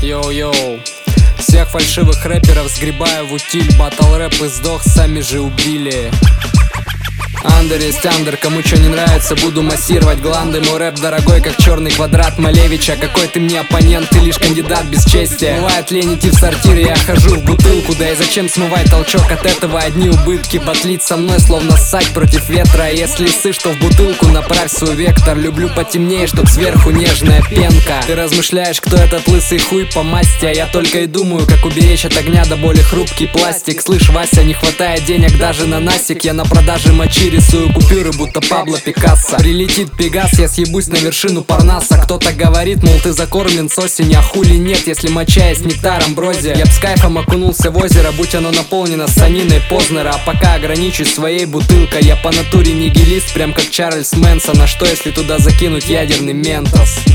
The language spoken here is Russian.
Йоу-йоу. Всех фальшивых рэперов сгребаю в утиль. Батл рэп и сдох, сами же убили. Андер есть андер, кому чё не нравится, буду массировать гланды. Мой рэп дорогой, как черный квадрат Малевича. Какой ты мне оппонент, ты лишь кандидат без чести. Бывает лень идти в сортире, я хожу в бутылку. Да и зачем смывать толчок, от этого одни убытки. Батлить со мной, словно ссать против ветра. Если сышь, то в бутылку направь свой вектор. Люблю потемнее, чтоб сверху нежная пенка. Ты размышляешь, кто этот лысый хуй по масти, а я только и думаю, как уберечь от огня до боли хрупкий пластик. Слышь, Вася, не хватает денег даже на насик. Я на продаже мочи рисую купюры, будто Пабло Пикассо. Прилетит Пегас, я съебусь на вершину Парнаса. Кто-то говорит, мол, ты закормлен с осени, а хули нет, если моча есть нектар амброзия. Я б с кайфом окунулся в озеро, будь оно наполнено саниной Познера. А пока ограничусь своей бутылкой. Я по натуре нигилист, прям как Чарльз Мэнсон. А что если туда закинуть ядерный ментос?